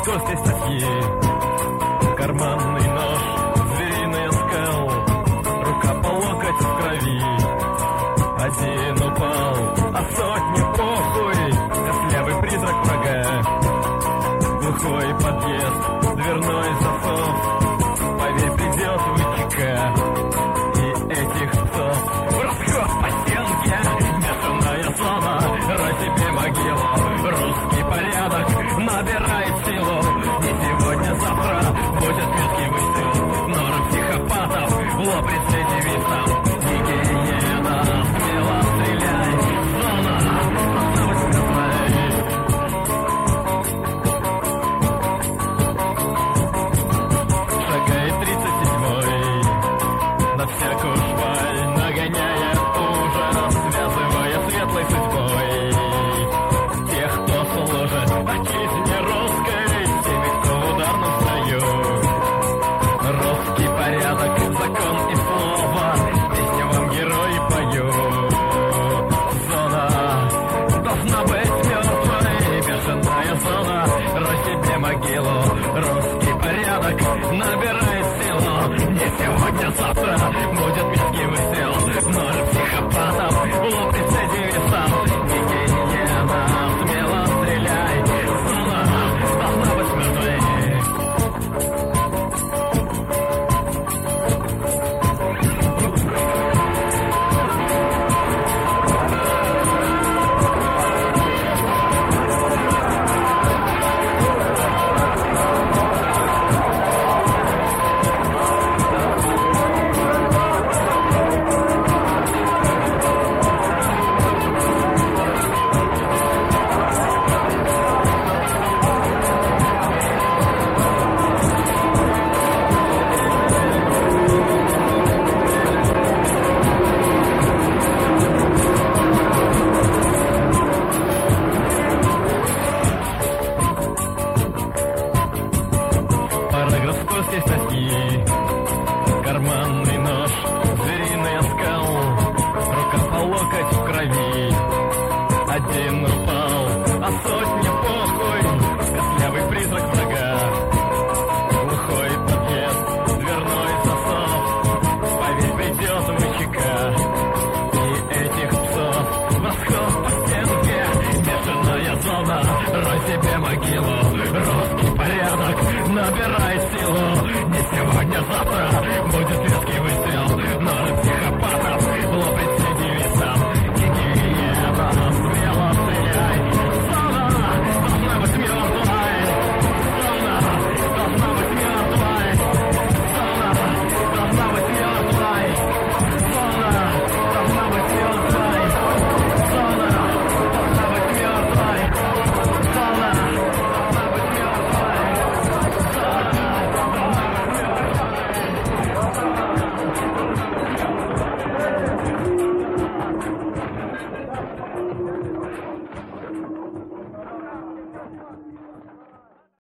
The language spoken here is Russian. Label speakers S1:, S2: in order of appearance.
S1: скорости статьи. Карманный нож, звериный скал, рука по локоть в крови. Один упал, а сотни похуй, костлявый призрак врага. Глухой подъезд, дверной засов, поверь, придет вытека. И этих псов в расход по стенке, бешеная зона, рой себе могилу. Русский порядок набирает силу. Не сегодня, завтра будет меткий выстрел. Норм психопатов в лоб прицель девицам. Гигиена, смело стреляй. Зона, осталась мертвой. Шагает 37-й на всякую шваль, нагоняя ужас, связывая светлой судьбой тех, кто служит отчизне русской, теми, кто в ударном строю. Русский порядок, закон и слово, песню вам герои поют. Зона должна быть мертвой, бешеная зона, рой себе могилу. Русский порядок набирает силу. Не сегодня, завтра будет меткий выстрел. Нож психопатов в лоб прицеливисам. Гигиена, смело стреляй. Зона должна быть мертвой. Параграф скорости статьи. Карманный нож, звериный оскал, рука по локоть в крови. Один упал, а сотни похуй, костлявый призрак врага. Глухой подъезд, дверной засов, поверь, придет вычека. И этих псов в расход по стенке, бешеная зона, рой себе могилу. Русский порядок набирает силу. Не сегодня, завтра будет